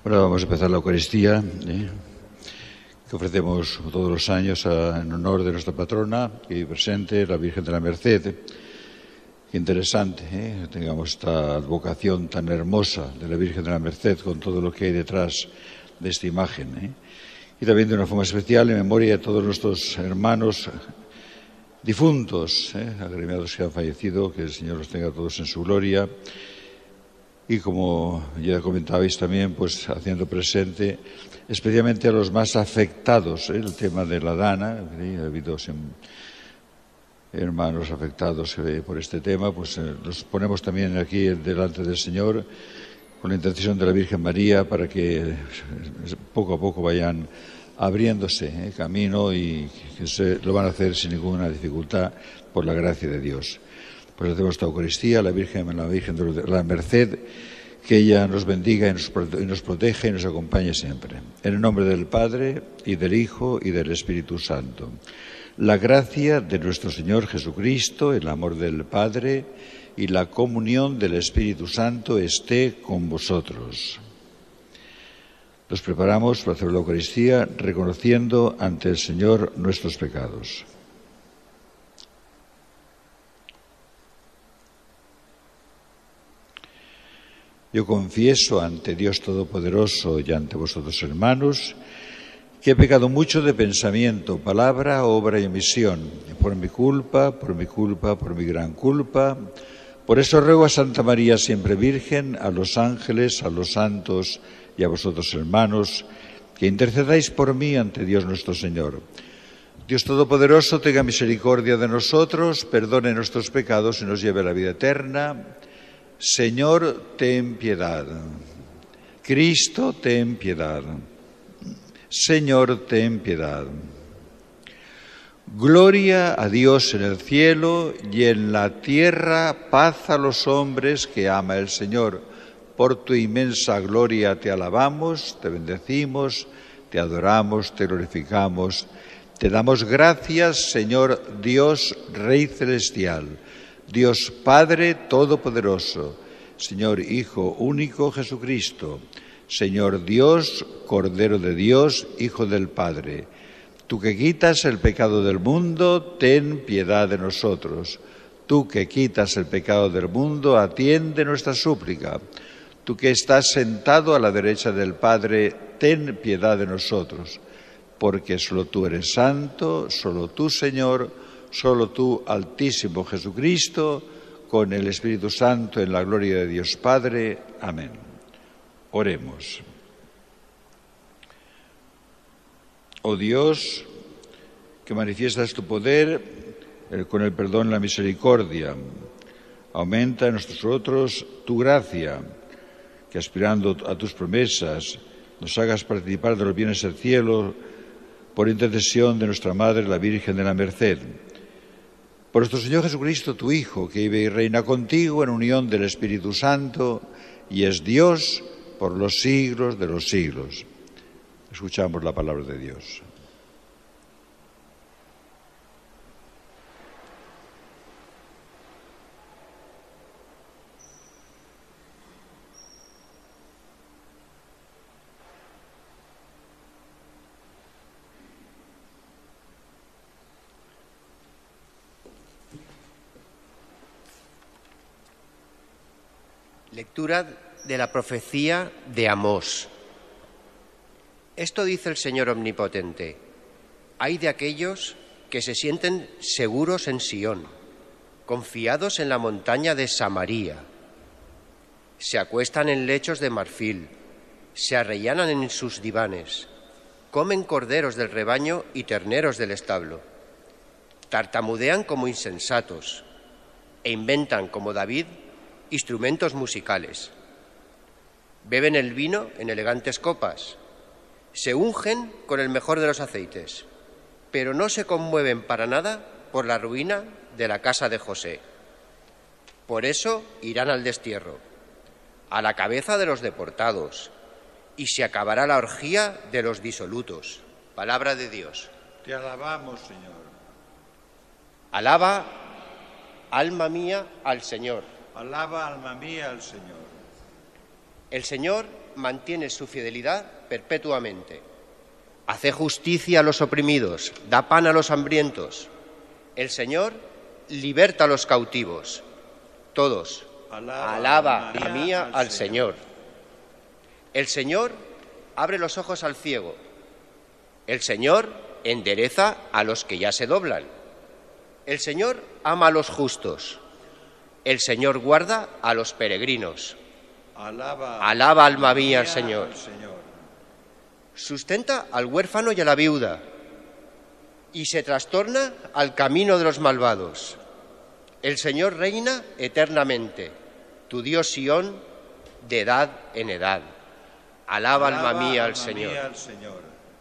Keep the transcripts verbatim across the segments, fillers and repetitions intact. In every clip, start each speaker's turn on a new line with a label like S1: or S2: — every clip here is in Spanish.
S1: Ahora vamos a empezar la Eucaristía, ¿eh? que ofrecemos todos los años a, en honor de nuestra patrona y presente, la Virgen de la Merced. Qué interesante, ¿eh? tengamos esta advocación tan hermosa de la Virgen de la Merced con todo lo que hay detrás de esta imagen. ¿eh? Y también de una forma especial en memoria de todos nuestros hermanos difuntos, ¿eh? agremiados que han fallecido, que el Señor los tenga todos en su gloria. Y como ya comentabais también, pues haciendo presente especialmente a los más afectados, ¿eh? el tema de la Dana, ¿eh? ha habido hermanos afectados eh, por este tema, pues eh, los ponemos también aquí delante del Señor con la intercesión de la Virgen María para que poco a poco vayan abriéndose eh, camino y que se lo van a hacer sin ninguna dificultad por la gracia de Dios. Pues hacemos esta Eucaristía, la Virgen, la Virgen de la Merced, que ella nos bendiga y nos, y nos proteja y nos acompañe siempre. En el nombre del Padre, y del Hijo, y del Espíritu Santo. La gracia de nuestro Señor Jesucristo, el amor del Padre y la comunión del Espíritu Santo esté con vosotros. Nos preparamos para hacer la Eucaristía reconociendo ante el Señor nuestros pecados. Yo confieso ante Dios Todopoderoso y ante vosotros, hermanos, que he pecado mucho de pensamiento, palabra, obra y omisión, por mi culpa, por mi culpa, por mi gran culpa. Por eso ruego a Santa María, siempre Virgen, a los ángeles, a los santos y a vosotros, hermanos, que intercedáis por mí ante Dios nuestro Señor. Dios Todopoderoso, tenga misericordia de nosotros, perdone nuestros pecados y nos lleve a la vida eterna. Señor, ten piedad. Cristo, ten piedad. Señor, ten piedad. Gloria a Dios en el cielo y en la tierra paz a los hombres que ama el Señor. Por tu inmensa gloria te alabamos, te bendecimos, te adoramos, te glorificamos. Te damos gracias, Señor Dios, Rey Celestial. Dios Padre Todopoderoso, Señor Hijo único Jesucristo, Señor Dios, Cordero de Dios, Hijo del Padre. Tú que quitas el pecado del mundo, ten piedad de nosotros. Tú que quitas el pecado del mundo, atiende nuestra súplica. Tú que estás sentado a la derecha del Padre, ten piedad de nosotros. Porque solo tú eres santo, solo tú, Señor, solo tú, Altísimo Jesucristo, con el Espíritu Santo en la gloria de Dios Padre. Amén. Oremos. Oh Dios, que manifiestas tu poder con el perdón y la misericordia, aumenta en nosotros tu gracia, que aspirando a tus promesas nos hagas participar de los bienes del cielo por intercesión de nuestra Madre, la Virgen de la Merced. Por nuestro Señor Jesucristo, tu Hijo, que vive y reina contigo en unión del Espíritu Santo y es Dios por los siglos de los siglos. Escuchamos la palabra de Dios.
S2: Lectura de la profecía de Amós. Esto dice el Señor Omnipotente: ay de aquellos que se sienten seguros en Sión, confiados en la montaña de Samaría. Se acuestan en lechos de marfil, se arrellanan en sus divanes, comen corderos del rebaño y terneros del establo, tartamudean como insensatos e inventan como David instrumentos musicales. Beben el vino en elegantes copas, se ungen con el mejor de los aceites, pero no se conmueven para nada por la ruina de la casa de José. Por eso irán al destierro, a la cabeza de los deportados, y se acabará la orgía de los disolutos. Palabra de Dios.
S1: Te alabamos, Señor.
S2: Alaba, alma mía, al Señor.
S1: Alaba, alma mía, al Señor.
S2: El Señor mantiene su fidelidad perpetuamente. Hace justicia a los oprimidos, da pan a los hambrientos. El Señor liberta a los cautivos. Todos, alaba, alaba a mía al Señor. Señor. El Señor abre los ojos al ciego. El Señor endereza a los que ya se doblan. El Señor ama a los justos. El Señor guarda a los peregrinos. Alaba, alaba alma mía al Señor. Señor. Sustenta al huérfano y a la viuda, y se trastorna al camino de los malvados. El Señor reina eternamente, tu Dios Sión, de edad en edad. Alaba, alaba alma mía al alma Señor. Mía al Señor.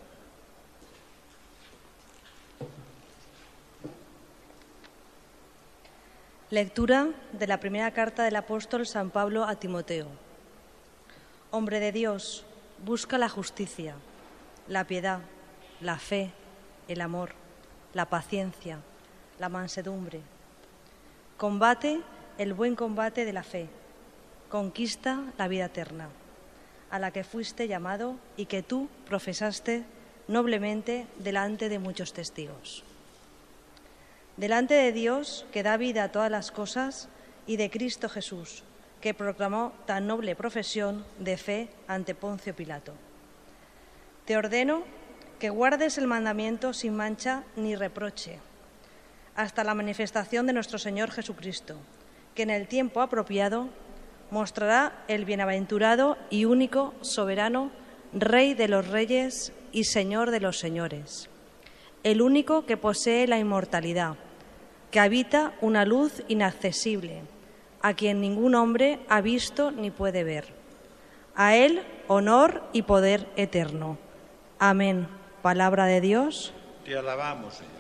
S3: Lectura de la primera carta del apóstol San Pablo a Timoteo. Hombre de Dios, busca la justicia, la piedad, la fe, el amor, la paciencia, la mansedumbre. Combate el buen combate de la fe, conquista la vida eterna, a la que fuiste llamado y que tú profesaste noblemente delante de muchos testigos. Delante de Dios, que da vida a todas las cosas, y de Cristo Jesús, que proclamó tan noble profesión de fe ante Poncio Pilato. Te ordeno que guardes el mandamiento sin mancha ni reproche, hasta la manifestación de nuestro Señor Jesucristo, que en el tiempo apropiado mostrará el bienaventurado y único soberano, Rey de los reyes y Señor de los señores, el único que posee la inmortalidad, que habita una luz inaccesible, a quien ningún hombre ha visto ni puede ver. A Él honor y poder eterno. Amén. Palabra de Dios.
S1: Te alabamos, Señor.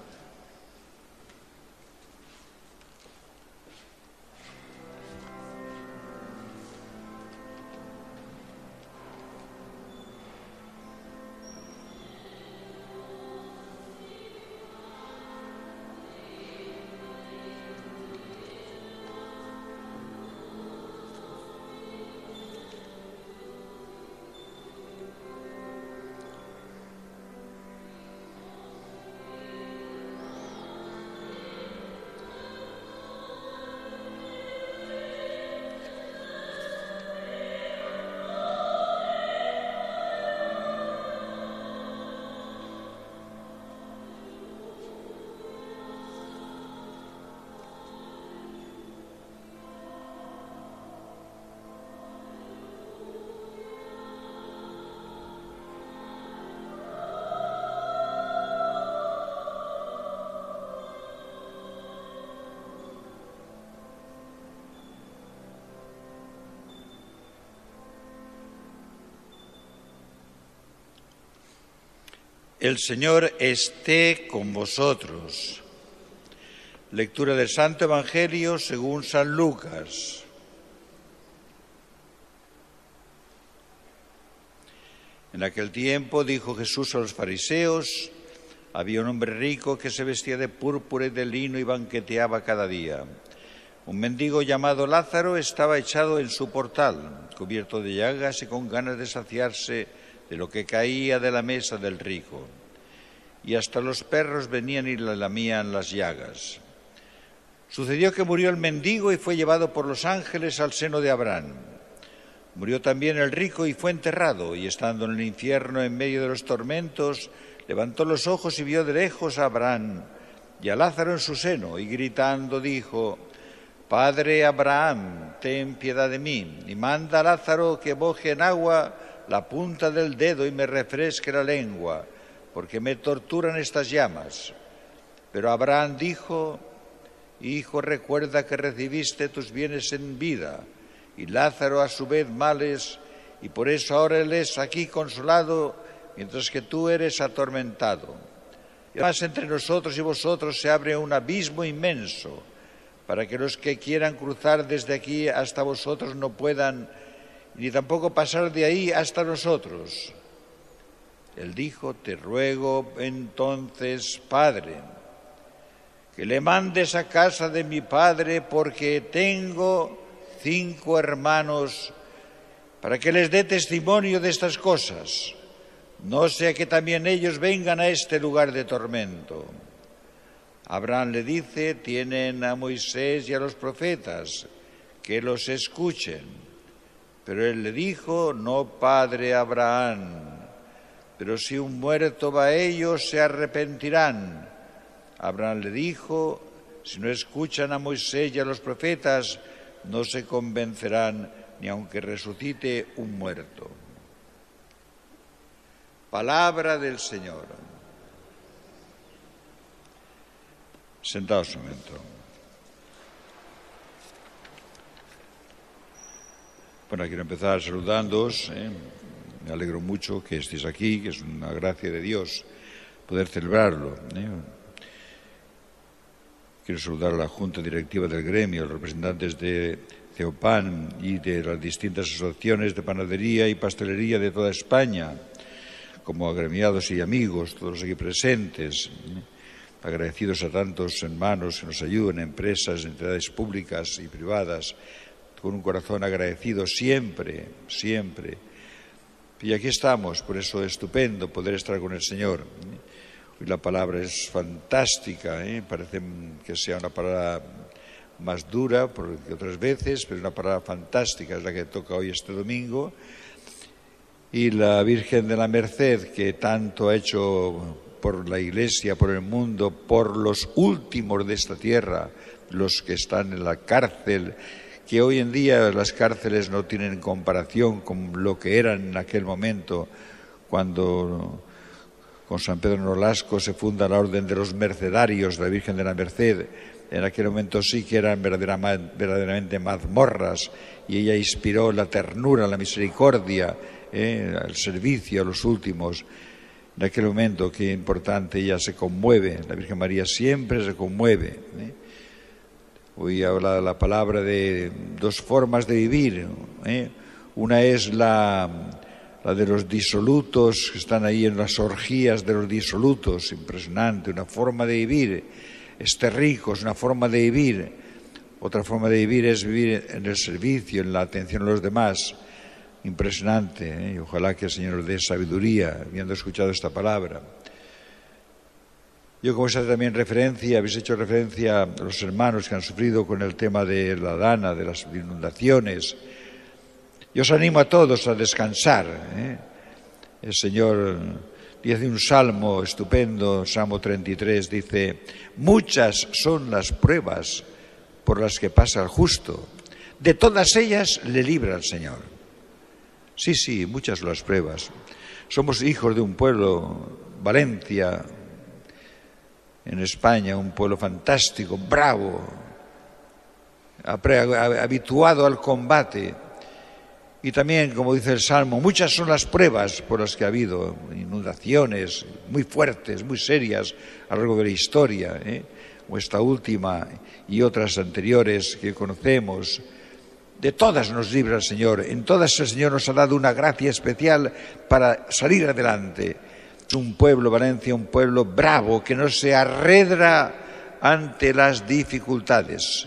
S1: El Señor esté con vosotros. Lectura del Santo Evangelio según San Lucas. En aquel tiempo dijo Jesús a los fariseos: había un hombre rico que se vestía de púrpura y de lino y banqueteaba cada día. Un mendigo llamado Lázaro estaba echado en su portal, cubierto de llagas y con ganas de saciarse de lo que caía de la mesa del rico. Y hasta los perros venían y le lamían las llagas. Sucedió que murió el mendigo y fue llevado por los ángeles al seno de Abraham. Murió también el rico y fue enterrado, y estando en el infierno en medio de los tormentos, levantó los ojos y vio de lejos a Abraham y a Lázaro en su seno, y gritando dijo: Padre Abraham, ten piedad de mí, y manda a Lázaro que moje en agua la punta del dedo y me refresque la lengua, porque me torturan estas llamas. Pero Abraham dijo: Hijo, recuerda que recibiste tus bienes en vida, y Lázaro a su vez males, y por eso ahora él es aquí consolado, mientras que tú eres atormentado. Y además entre nosotros y vosotros se abre un abismo inmenso, para que los que quieran cruzar desde aquí hasta vosotros no puedan, ni tampoco pasar de ahí hasta nosotros. Él dijo: Te ruego entonces, Padre, que le mandes a casa de mi padre, porque tengo cinco hermanos, para que les dé testimonio de estas cosas, no sea que también ellos vengan a este lugar de tormento. Abraham le dice, tienen a Moisés y a los profetas, que los escuchen. Pero él le dijo, no, padre Abraham, pero si un muerto va a ellos, se arrepentirán. Abraham le dijo, si no escuchan a Moisés y a los profetas, no se convencerán ni aunque resucite un muerto. Palabra del Señor. Sentaos un momento. Bueno, quiero empezar saludándoos. ¿eh? Me alegro mucho que estéis aquí, que es una gracia de Dios poder celebrarlo. ¿eh? Quiero saludar a la Junta Directiva del Gremio, a los representantes de Ceopan y de las distintas asociaciones de panadería y pastelería de toda España, como agremiados y amigos, todos aquí presentes, ¿eh? agradecidos a tantos hermanos que nos ayudan, empresas, entidades públicas y privadas, con un corazón agradecido siempre, siempre. Y aquí estamos, por eso es estupendo poder estar con el Señor. Hoy la palabra es fantástica, ¿eh? parece que sea una palabra más dura que otras veces, pero una palabra fantástica es la que toca hoy este domingo. Y la Virgen de la Merced, que tanto ha hecho por la Iglesia, por el mundo, por los últimos de esta tierra, los que están en la cárcel, que hoy en día las cárceles no tienen comparación con lo que eran en aquel momento, cuando con San Pedro Nolasco se funda la Orden de los Mercedarios de la Virgen de la Merced. En aquel momento sí que eran verdaderamente mazmorras, y ella inspiró la ternura, la misericordia, eh, el servicio a los últimos. En aquel momento, qué importante, ella se conmueve, la Virgen María siempre se conmueve. ¿eh? Hoy habla la palabra de dos formas de vivir. ¿eh? Una es la, la de los disolutos, que están ahí en las orgías de los disolutos, impresionante, una forma de vivir. Este rico es una forma de vivir. Otra forma de vivir es vivir en el servicio, en la atención a los demás. Impresionante, ¿eh? y ojalá que el Señor nos dé sabiduría, habiendo escuchado esta palabra. Yo, como se hace también referencia, habéis hecho referencia a los hermanos que han sufrido con el tema de la dana, de las inundaciones. Yo os animo a todos a descansar. ¿eh? El Señor dice un salmo estupendo, Salmo treinta y tres, dice, muchas son las pruebas por las que pasa el justo, de todas ellas le libra el Señor. Sí, sí, muchas son las pruebas. Somos hijos de un pueblo, Valencia, en España, un pueblo fantástico, bravo, habituado al combate. Y también, como dice el Salmo, muchas son las pruebas por las que ha habido inundaciones muy fuertes, muy serias a lo largo de la historia, ¿eh? como esta última y otras anteriores que conocemos. De todas nos libra el Señor, en todas el Señor nos ha dado una gracia especial para salir adelante. Es un pueblo, Valencia, un pueblo bravo, que no se arredra ante las dificultades.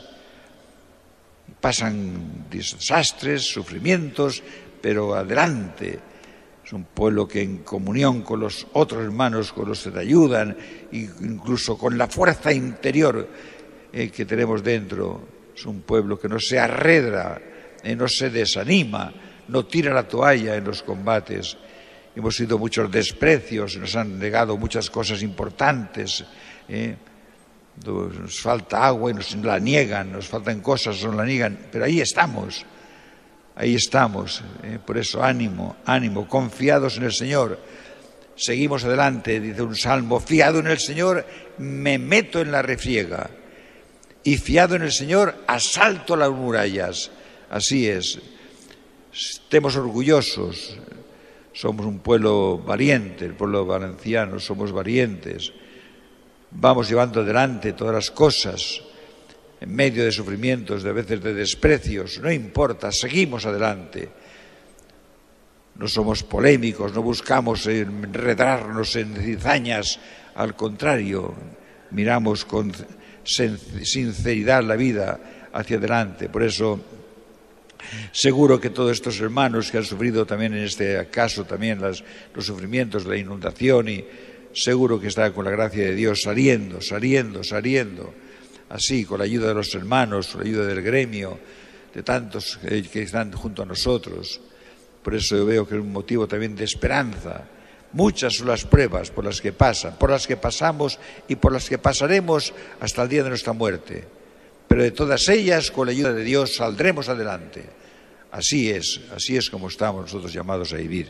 S1: Pasan desastres, sufrimientos, pero adelante. Es un pueblo que en comunión con los otros hermanos, con los que te ayudan, incluso con la fuerza interior eh, que tenemos dentro, es un pueblo que no se arredra, eh, no se desanima, no tira la toalla en los combates. Hemos sido muchos desprecios, nos han negado muchas cosas importantes. ¿eh? Nos falta agua y nos la niegan, nos faltan cosas, nos la niegan, pero ahí estamos, ahí estamos. ¿eh? Por eso ánimo, ánimo, confiados en el Señor. Seguimos adelante, dice un salmo, fiado en el Señor me meto en la refriega y fiado en el Señor asalto las murallas. Así es, estemos orgullosos. Somos un pueblo valiente, el pueblo valenciano, somos valientes. Vamos llevando adelante todas las cosas, en medio de sufrimientos, de veces de desprecios, no importa, seguimos adelante. No somos polémicos, no buscamos enredarnos en cizañas, al contrario, miramos con sinceridad la vida hacia adelante. Por eso Seguro que todos estos hermanos que han sufrido también en este caso también las, los sufrimientos de la inundación, y seguro que están con la gracia de Dios saliendo, saliendo, saliendo, así, con la ayuda de los hermanos, con la ayuda del gremio, de tantos que, que están junto a nosotros. Por eso yo veo que es un motivo también de esperanza. Muchas son las pruebas por las que pasan, por las que pasamos y por las que pasaremos hasta el día de nuestra muerte. Pero de todas ellas, con la ayuda de Dios, saldremos adelante. Así es, así es como estamos nosotros llamados a vivir.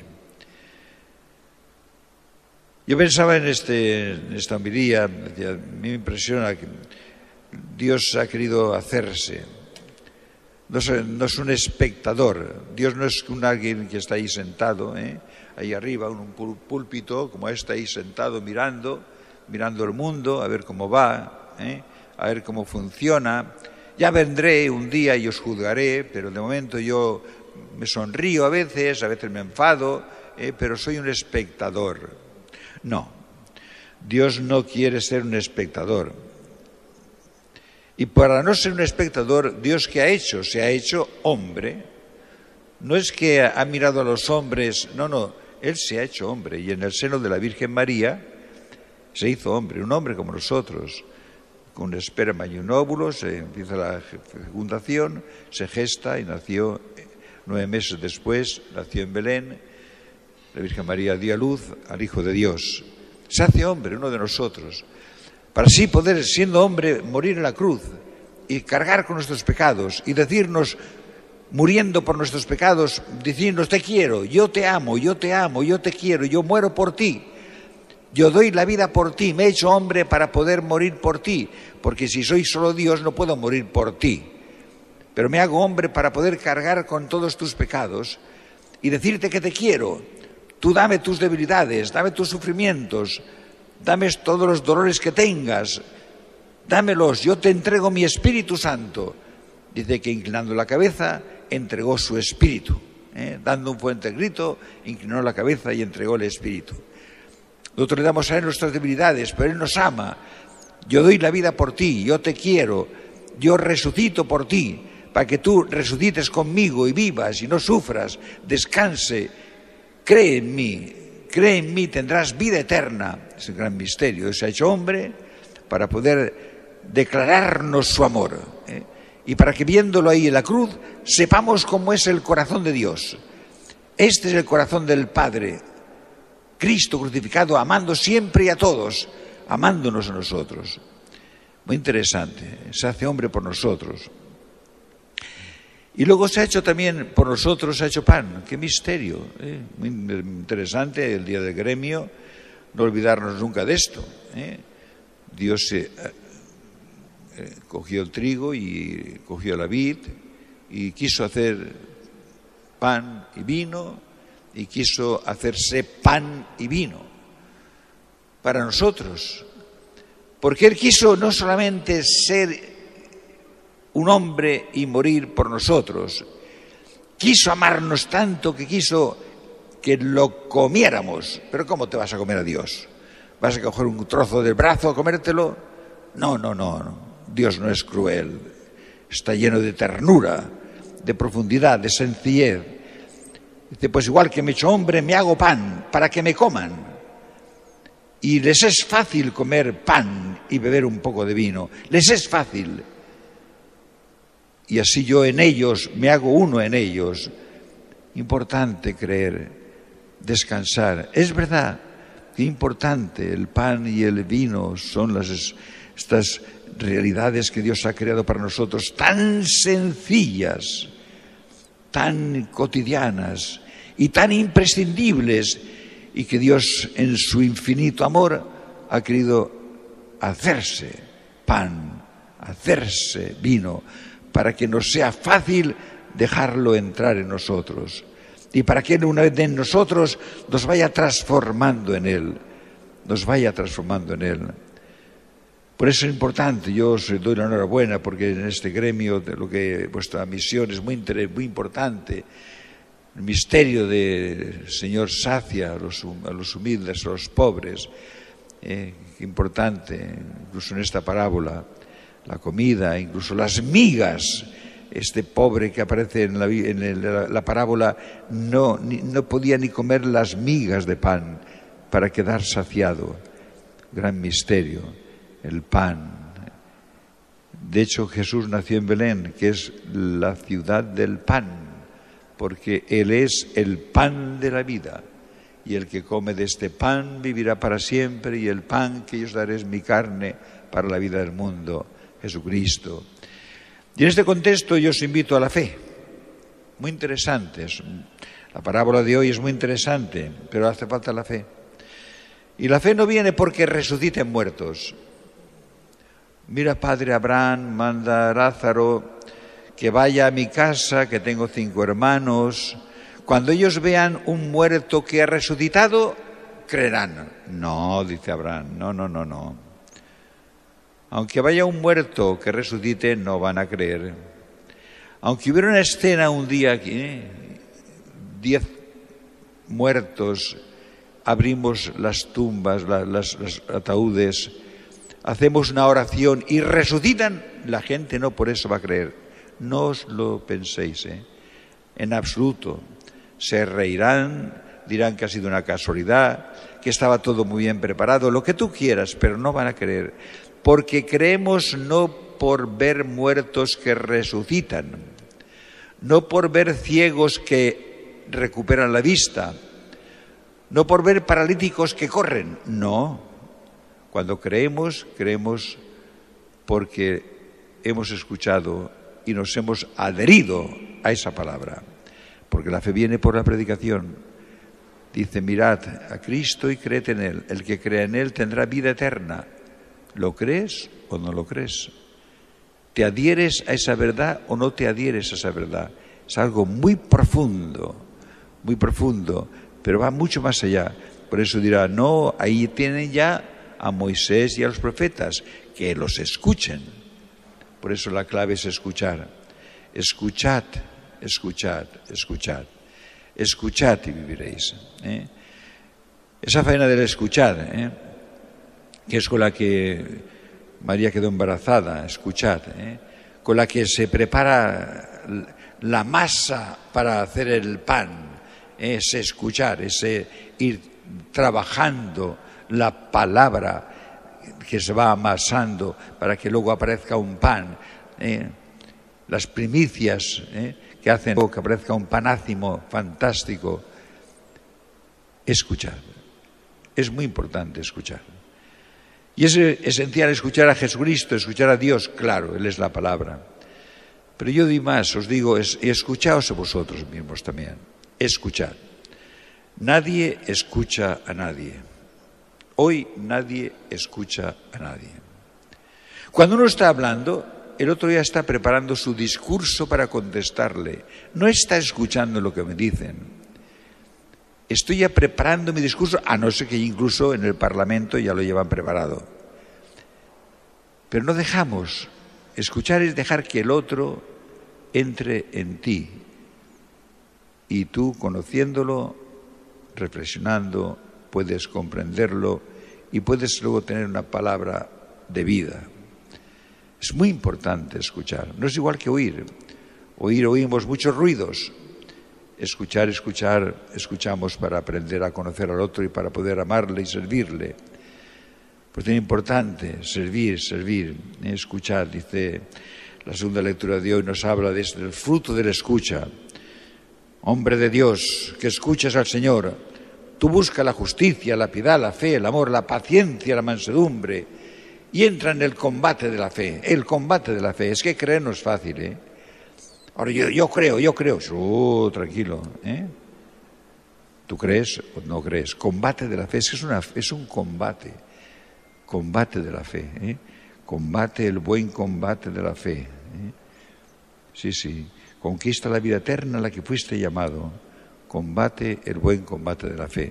S1: Yo pensaba en, este, en esta homilía, a mí me impresiona que Dios ha querido hacerse. No es, no es un espectador, Dios no es un alguien que está ahí sentado, ¿eh? ahí arriba, en un púlpito, como está ahí sentado mirando, mirando el mundo, a ver cómo va, ¿eh? a ver cómo funciona. Ya vendré un día y os juzgaré, pero de momento yo me sonrío a veces, a veces me enfado, ¿eh? pero soy un espectador. No, Dios no quiere ser un espectador. Y para no ser un espectador, ¿Dios qué ha hecho? Se ha hecho hombre. No es que ha mirado a los hombres, no, no, Él se ha hecho hombre. Y en el seno de la Virgen María se hizo hombre, un hombre como nosotros. Con un esperma y un óvulo se empieza la fecundación, se gesta y nació nueve meses después, nació en Belén. La Virgen María dio a luz al Hijo de Dios. Se hace hombre, uno de nosotros, para así poder, siendo hombre, morir en la cruz y cargar con nuestros pecados y decirnos, muriendo por nuestros pecados, decirnos, te quiero, yo te amo, yo te amo, yo te quiero, yo muero por ti. Yo doy la vida por ti, me he hecho hombre para poder morir por ti, porque si soy solo Dios no puedo morir por ti. Pero me hago hombre para poder cargar con todos tus pecados y decirte que te quiero. Tú dame tus debilidades, dame tus sufrimientos, dame todos los dolores que tengas, dámelos, yo te entrego mi Espíritu Santo. Dice que inclinando la cabeza entregó su Espíritu, ¿eh? dando un fuerte grito, inclinó la cabeza y entregó el Espíritu. Nosotros le damos a Él nuestras debilidades, pero Él nos ama. Yo doy la vida por ti, yo te quiero, yo resucito por ti, para que tú resucites conmigo y vivas y no sufras, descanse, cree en mí, cree en mí, tendrás vida eterna. Es el gran misterio. Dios se ha hecho hombre para poder declararnos su amor, ¿eh? y para que viéndolo ahí en la cruz sepamos cómo es el corazón de Dios. Este es el corazón del Padre. Cristo crucificado, amando siempre y a todos, amándonos a nosotros. Muy interesante, se hace hombre por nosotros. Y luego se ha hecho también por nosotros, se ha hecho pan. ¡Qué misterio! ¿eh? Muy interesante el día del gremio, no olvidarnos nunca de esto. ¿eh? Dios eh, eh, cogió el trigo y cogió la vid y quiso hacer pan y vino, y quiso hacerse pan y vino para nosotros, porque Él quiso no solamente ser un hombre y morir por nosotros, quiso amarnos tanto que quiso que lo comiéramos. Pero ¿cómo te vas a comer a Dios? ¿Vas a coger un trozo del brazo a comértelo? No, no, no, no. Dios no es cruel, está lleno de ternura, de profundidad, de sencillez. Dice, pues igual que me he hecho hombre, me hago pan para que me coman. Y les es fácil comer pan y beber un poco de vino. Les es fácil. Y así yo en ellos, me hago uno en ellos. Importante creer, descansar. Es verdad que importante, el pan y el vino son las, estas realidades que Dios ha creado para nosotros, tan sencillas, tan cotidianas y tan imprescindibles, y que Dios en su infinito amor ha querido hacerse pan, hacerse vino, para que nos sea fácil dejarlo entrar en nosotros y para que una vez en nosotros nos vaya transformando en Él, nos vaya transformando en Él. Por eso es importante, yo os doy la enhorabuena porque en este gremio de lo que vuestra misión es muy, muy importante. El misterio del Señor sacia a los, a los humildes, a los pobres. Eh, importante, incluso en esta parábola, la comida, incluso las migas este pobre que aparece en la, en el, la, la parábola, no, ni, no podía ni comer las migas de pan para quedar saciado. Gran misterio, el pan. De hecho, Jesús nació en Belén, que es la ciudad del pan, porque Él es el pan de la vida. Y el que come de este pan vivirá para siempre, y el pan que yo os daré es mi carne para la vida del mundo, Jesucristo. Y en este contexto yo os invito a la fe. Muy interesante. La parábola de hoy es muy interesante, pero hace falta la fe. Y la fe no viene porque resuciten muertos. Mira, Padre Abraham, manda a Lázaro que vaya a mi casa, que tengo cinco hermanos. Cuando ellos vean un muerto que ha resucitado, creerán. No, dice Abraham, no, no, no, no. Aunque vaya un muerto que resucite, no van a creer. Aunque hubiera una escena un día aquí, ¿eh? diez muertos, abrimos las tumbas, las, las, los ataúdes, hacemos una oración y resucitan, la gente no por eso va a creer. No os lo penséis, ¿eh? En absoluto. Se reirán, dirán que ha sido una casualidad, que estaba todo muy bien preparado, lo que tú quieras, pero no van a creer. Porque creemos no por ver muertos que resucitan, no por ver ciegos que recuperan la vista, no por ver paralíticos que corren, no. Cuando creemos, creemos porque hemos escuchado y nos hemos adherido a esa palabra. Porque la fe viene por la predicación. Dice, mirad a Cristo y creed en Él. El que crea en Él tendrá vida eterna. ¿Lo crees o no lo crees? ¿Te adhieres a esa verdad o no te adhieres a esa verdad? Es algo muy profundo, muy profundo, pero va mucho más allá. Por eso dirá, no, ahí tienen ya a Moisés y a los profetas, que los escuchen. Por eso la clave es escuchar. Escuchad, escuchad, escuchad. Escuchad y viviréis. ¿eh? Esa faena del escuchar, ¿eh? que es con la que María quedó embarazada, escuchad, ¿eh? con la que se prepara la masa para hacer el pan, ¿eh? ese escuchar, ese ir trabajando la palabra que se va amasando para que luego aparezca un pan, ¿eh? las primicias ¿eh? que hacen que aparezca un panácimo fantástico. Escuchar, es muy importante escuchar. Y es esencial escuchar a Jesucristo, escuchar a Dios, claro, Él es la palabra. Pero yo di más, os digo, es, escuchaos a vosotros mismos también, escuchad. Nadie escucha a nadie. Hoy nadie escucha a nadie. Cuando uno está hablando, el otro ya está preparando su discurso para contestarle. No está escuchando lo que me dicen. Estoy ya preparando mi discurso, a no ser que incluso en el Parlamento ya lo llevan preparado. Pero no dejamos. Escuchar es dejar que el otro entre en ti. Y tú, conociéndolo, reflexionando, puedes comprenderlo y puedes luego tener una palabra de vida. Es muy importante escuchar. No es igual que oír. Oír, oímos muchos ruidos. Escuchar, escuchar, escuchamos para aprender a conocer al otro y para poder amarle y servirle. Pues es importante servir, servir, escuchar. Dice la segunda lectura de hoy, nos habla del fruto de la escucha. Hombre de Dios, que escuchas al Señor, tú busca la justicia, la piedad, la fe, el amor, la paciencia, la mansedumbre y entra en el combate de la fe. El combate de la fe, es que creer no es fácil, ¿eh? Ahora, yo, yo creo, yo creo. Oh, tranquilo. ¿eh? ¿Tú crees o no crees? Combate de la fe. Es, que es, una, es un combate. Combate de la fe. ¿eh? Combate el buen combate de la fe. ¿eh? Sí, sí. Conquista la vida eterna a la que fuiste llamado. Combate el buen combate de la fe.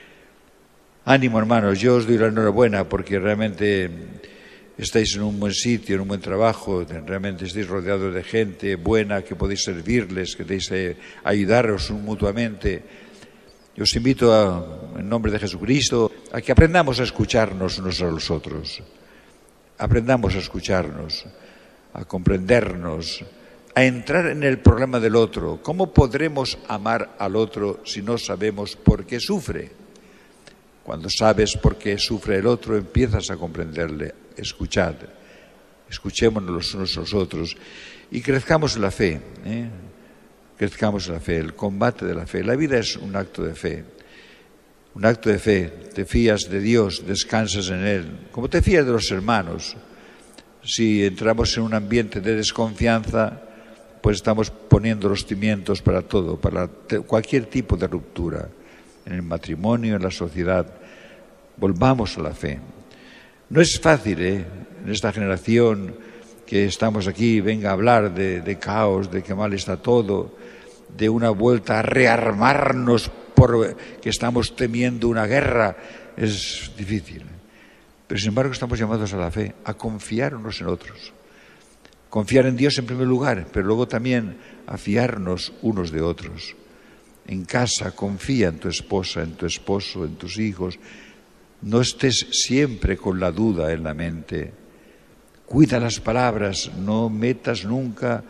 S1: Ánimo, hermanos. Yo os doy la enhorabuena porque realmente estáis en un buen sitio, en un buen trabajo, realmente estáis rodeados de gente buena que podéis servirles, que podéis eh, ayudaros mutuamente. Yo os invito, a, en nombre de Jesucristo, a que aprendamos a escucharnos unos a los otros. Aprendamos a escucharnos, a comprendernos, a entrar en el problema del otro. ¿Cómo podremos amar al otro si no sabemos por qué sufre? Cuando sabes por qué sufre el otro, empiezas a comprenderle. Escuchad, escuchémonos los unos a los otros y crezcamos en la fe, ¿eh? Crezcamos en la fe, el combate de la fe. La vida es un acto de fe, un acto de fe. Te fías de Dios, descansas en Él, como te fías de los hermanos. Si entramos en un ambiente de desconfianza, pues estamos poniendo los cimientos para todo, para cualquier tipo de ruptura, en el matrimonio, en la sociedad. Volvamos a la fe. No es fácil, ¿eh? En esta generación que estamos aquí, venga a hablar de, de caos, de que mal está todo, de una vuelta a rearmarnos porque estamos temiendo una guerra. Es difícil. Pero sin embargo estamos llamados a la fe, a confiar unos en otros. Confiar en Dios en primer lugar, pero luego también a fiarnos unos de otros. En casa, confía en tu esposa, en tu esposo, en tus hijos. No estés siempre con la duda en la mente. Cuida las palabras, no metas nunca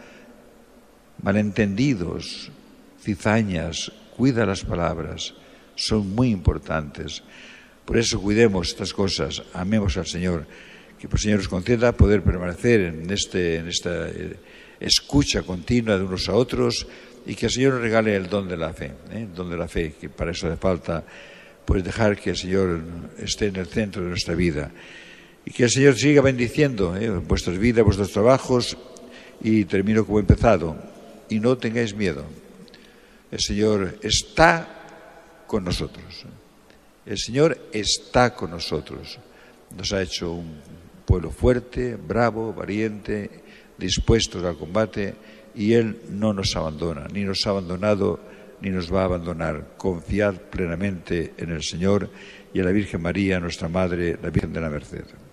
S1: malentendidos, cizañas. Cuida las palabras, son muy importantes. Por eso cuidemos estas cosas, amemos al Señor. Que el Señor nos conceda poder permanecer en, este, en esta escucha continua de unos a otros y que el Señor nos regale el don de la fe, ¿eh? El don de la fe, que para eso hace falta pues dejar que el Señor esté en el centro de nuestra vida. Y que el Señor siga bendiciendo ¿eh? vuestras vidas, vuestros trabajos, y termino como he empezado. Y no tengáis miedo. El Señor está con nosotros. El Señor está con nosotros. Nos ha hecho un pueblo fuerte, bravo, valiente, dispuestos al combate, y Él no nos abandona, ni nos ha abandonado, ni nos va a abandonar. Confiad plenamente en el Señor y en la Virgen María, nuestra Madre, la Virgen de la Merced.